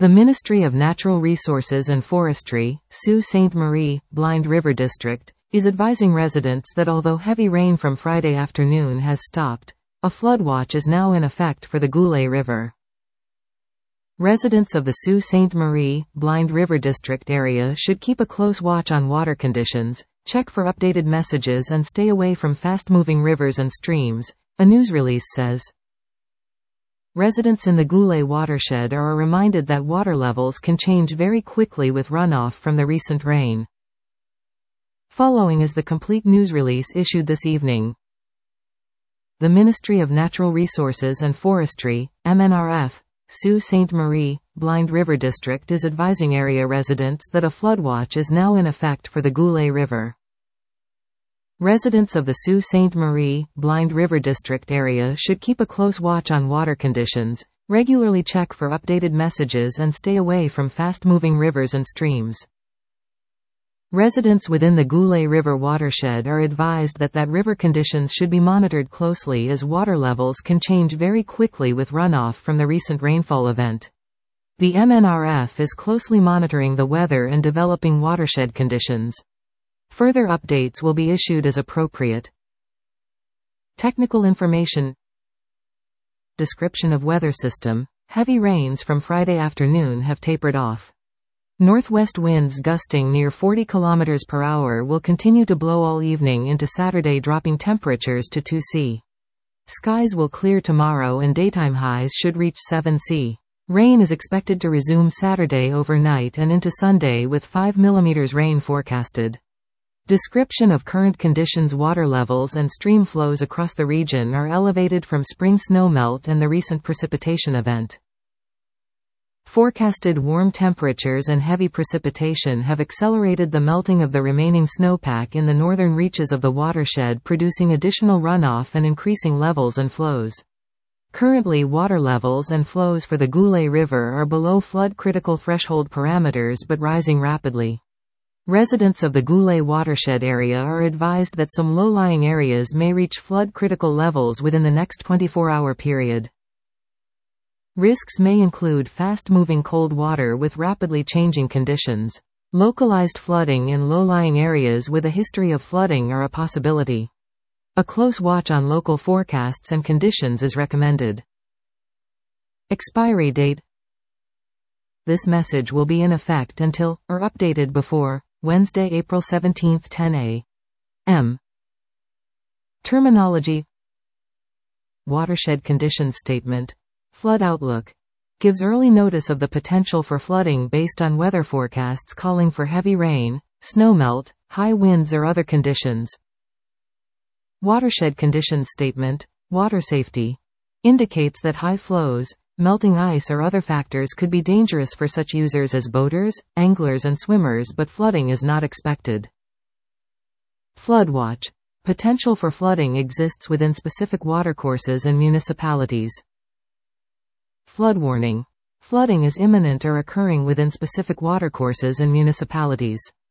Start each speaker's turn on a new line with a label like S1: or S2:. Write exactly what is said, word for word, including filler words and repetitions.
S1: The Ministry of Natural Resources and Forestry, Sault Ste. Marie, Blind River District, is advising residents that although heavy rain from Friday afternoon has stopped, a flood watch is now in effect for the Goulet River. Residents of the Sault Ste. Marie, Blind River District area should keep a close watch on water conditions, check for updated messages and stay away from fast-moving rivers and streams, a news release says. Residents in the Goulet watershed are reminded that water levels can change very quickly with runoff from the recent rain. Following is the complete news release issued this evening. The Ministry of Natural Resources and Forestry, M N R F, Sault Ste. Marie, Blind River District is advising area residents that a flood watch is now in effect for the Goulet River. Residents of the Sault Ste. Marie, Blind River District area should keep a close watch on water conditions, regularly check for updated messages and stay away from fast-moving rivers and streams. Residents within the Goulet River watershed are advised that that river conditions should be monitored closely as water levels can change very quickly with runoff from the recent rainfall event. The M N R F is closely monitoring the weather and developing watershed conditions. Further updates will be issued as appropriate. Technical information. Description of weather system. Heavy rains from Friday afternoon have tapered off. Northwest winds gusting near forty kilometers per hour will continue to blow all evening into Saturday, dropping temperatures to two Celsius. Skies will clear tomorrow and daytime highs should reach seven Celsius. Rain is expected to resume Saturday overnight and into Sunday with five millimeters rain forecasted. Description of current conditions. Water levels and stream flows across the region are elevated from spring snowmelt and the recent precipitation event. Forecasted warm temperatures and heavy precipitation have accelerated the melting of the remaining snowpack in the northern reaches of the watershed, producing additional runoff and increasing levels and flows. Currently, water levels and flows for the Goulet River are below flood critical threshold parameters but rising rapidly. Residents of the Goulet watershed area are advised that some low-lying areas may reach flood critical levels within the next twenty-four hour period. Risks may include fast-moving cold water with rapidly changing conditions. Localized flooding in low-lying areas with a history of flooding are a possibility. A close watch on local forecasts and conditions is recommended. Expiry date. This message will be in effect until, or updated before, Wednesday, April seventeenth, ten A M Terminology. Watershed Conditions Statement. Flood Outlook. Gives early notice of the potential for flooding based on weather forecasts calling for heavy rain, snowmelt, high winds or other conditions. Watershed Conditions Statement. Water safety. Indicates that high flows, melting ice or other factors could be dangerous for such users as boaters, anglers and swimmers, but flooding is not expected. Flood watch. Potential for flooding exists within specific watercourses and municipalities. Flood warning. Flooding is imminent or occurring within specific watercourses and municipalities.